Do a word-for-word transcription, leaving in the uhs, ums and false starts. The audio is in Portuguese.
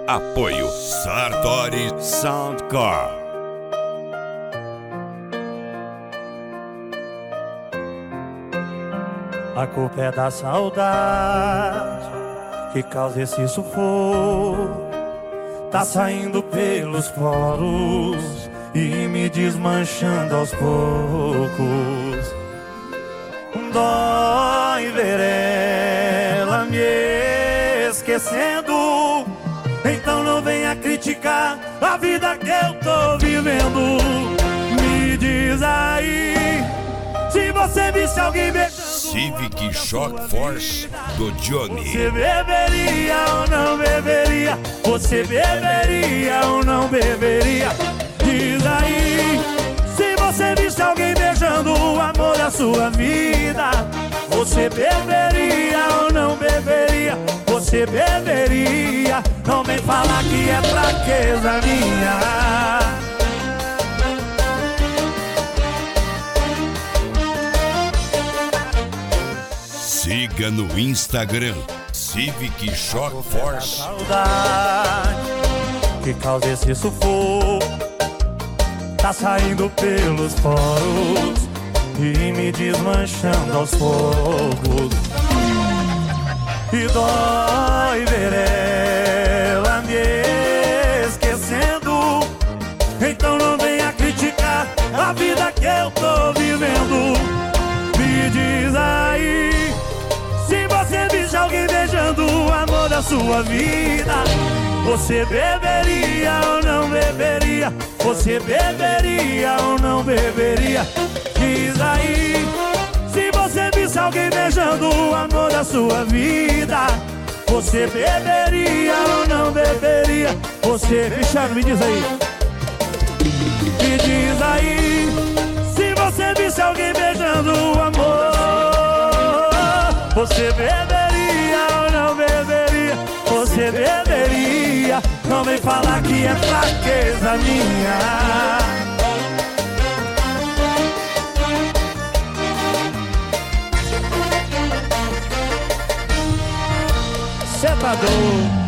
Apoio Sartori Soundcore. A culpa é da saudade que causa esse sufoco. Tá saindo pelos poros e me desmanchando aos poucos. Dói ver ela me esquecendo. Então não venha criticar a vida que eu tô vivendo. Me diz aí, se você visse alguém beijando Civic Shock Force do Johnny. Você beberia ou não beberia? Você beberia ou não beberia? Diz aí, se você visse alguém beijando o amor da sua vida, você beberia ou não beberia? Você beberia? Não vem falar que é fraqueza minha. Siga no Instagram Civic Shock Force. Saudade que causa esse sufoco, tá saindo pelos poros e me desmanchando aos poucos. E dói ver ela me esquecendo. Então não venha criticar a vida que eu tô vivendo. Me diz aí, se você visse alguém beijando o amor da sua vida, você beberia ou não beberia? Você beberia ou não beberia? Diz aí, se você visse alguém beijando o amor da sua vida, você beberia ou não beberia? Você, Cristiano, me diz aí. Me diz aí, se você visse alguém beijando o amor, você beberia ou não beberia? Você beberia? Não vem falar que é fraqueza minha. Cê tá doido?